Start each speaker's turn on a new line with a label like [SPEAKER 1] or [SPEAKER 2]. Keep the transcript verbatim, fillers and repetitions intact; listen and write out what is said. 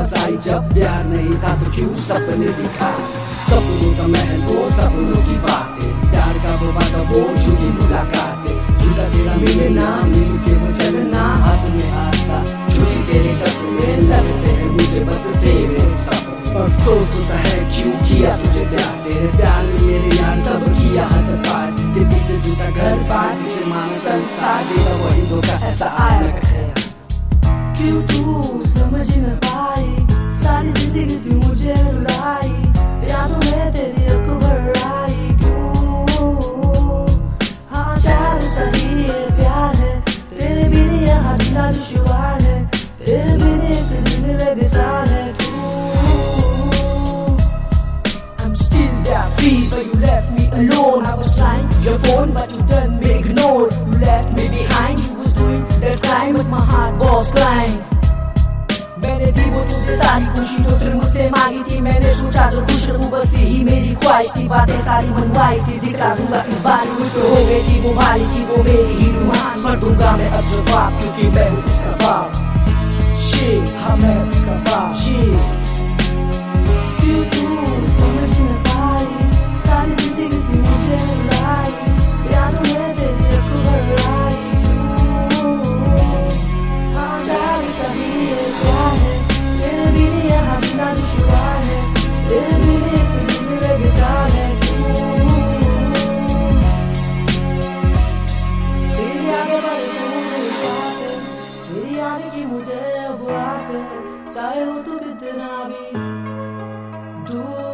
[SPEAKER 1] फसाई जब प्यार नहीं था तो क्यों सपने दिखा। सपनों का महल वो सपनों की बातें, प्यार का वो वादा वो झूठी मुलाकातें। झूठा तेरा मिले ना मिल के वो चलना हाथ में आता, झूठी तेरे तस्वीरें लगते हैं मुझे बस तेरे सपने। अफसोस होता है क्यों किया तुझे प्यार, तेरे प्यार में मेरे यार सब किया हद पार। जिसके पीछे झूठा घर बार, जिसे माना संसार देगा वही धोखा, ऐसा आया न ख्याल।
[SPEAKER 2] क्यों तू समझ न पाई, सारी जिंदगी क्यों मुझे रुलाई, यादों में तेरी अकबर आई क्यों। हाँ शायद सही है प्यार है, तेरे बिना यहाँ जीना दुश्वार है, तेरे बिना एक दिन मेरे बेसार है क्यों।
[SPEAKER 1] I'm still there, freeze, but you left me alone. I was trying your phone, but you done me ignore. You left me behind, you was doing that crime, but my heart was crying. मैंने दी वो तुझे सारी खुशी जो तुम मुझसे मांगी थी, मैंने सोचा तो खुश रहूं बस यही मेरी ख्वाहिश थी। बातें सारी मनवाई थी, दिखा दूंगा इस बार मुझ पे हो गई थी वो भारी थी वो मेरी ही रूहान। भर दूंगा मैं अब जवाब क्योंकि मैं हूँ उसका बाप। Shit, हाँ मैं उसका बाप। Shit,
[SPEAKER 2] क्यों तू समझ न पाई, सारी जिंदगी क्यों मुझे रुलाई, यादों में तेरी अकबर आई क्यों। हाँ शायद सही है प्यार है, तेरे बिना यहाँ जीना दुश्वार है, तेरे बिना एक दिन मेरे बेसार है क्यों। तेरी यादें बड़े तू मेरे साथ है, तेरी यादें की मुझे अब आस है, चाहे हो तू कितना भी दूर।